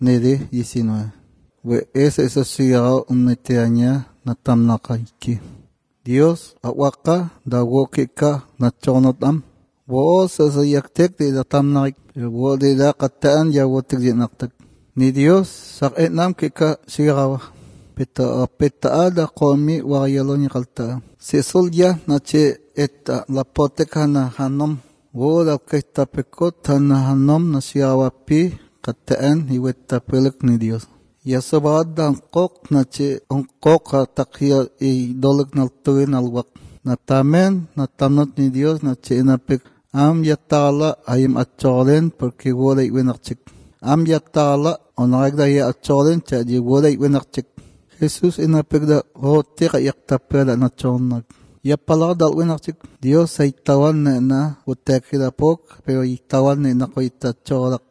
Nede 19. We ese sigao umetianya natamnakaiki. Dios awaka da wokika nachonotam. Wo sa yaktek de natamnak. Wo de da kataan ya wotik jinaktak. Ni Dios saketnam kika sigawa. Peta ada qomi wa yaloni kalta. Si sulya nache etta lapoteka na hanom. Wo da kesta pekot na hanom na sigawapi kataan hiwetta pelek ni Dios. Ya sabad dan kok nache kok takya i dolek naltuin alwak. Natamen natamnot ni Dios nache napek am yatala ayim atcholen porque wola iwenakchik. Am yatala onagda ya atcholen chaji wola iwenakchik. Jesus inapek da hotek yaktapela nachonnak. Ya palada iwenakchik. Dios ay tawan na utekida pok pero itawan na koita cholak.